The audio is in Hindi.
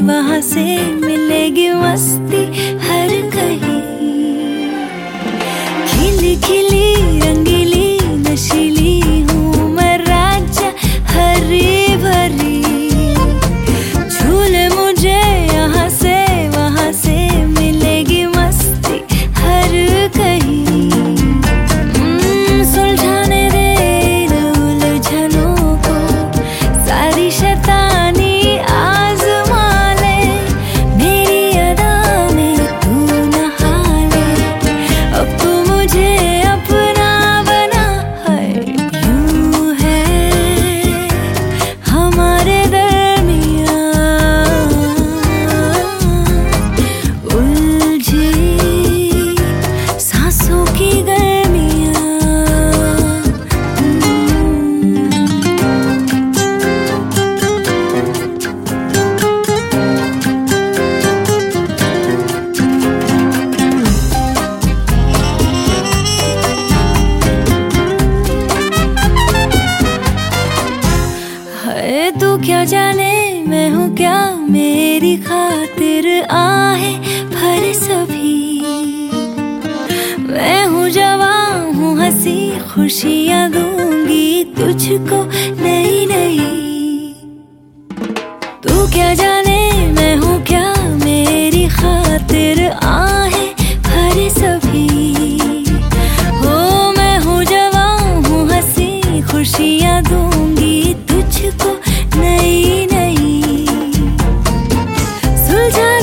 वहां से मिलेगी मस्ती हर कहीं। खिली खिली रंगीली नशीली हूँ मैं राजा हरी भरी। झूले मुझे यहाँ से वहां से मिलेगी मस्ती हर कहीं। सुलझाने दे उलझनों को सारी शैतानी आज़मा ले। मेरी अदा में तू नहा ले। अब तू मुझे अपना बना है। यूं है हमारे दरमियां उलझी सांसों की गर्मियां। है तू क्या जाने मैं हूँ क्या मेरी खातिर आहे भर सभी। मैं हूँ जवां हूँ हंसी खुशियाँ दूंगी तुझको नई नई। तू क्या जाने मैं हूँ क्या मेरी खातिर आहे भर सभी। हो मैं हूँ जवां हूँ हंसी खुशियाँ दूंगी तुझको नई नई। सुलझा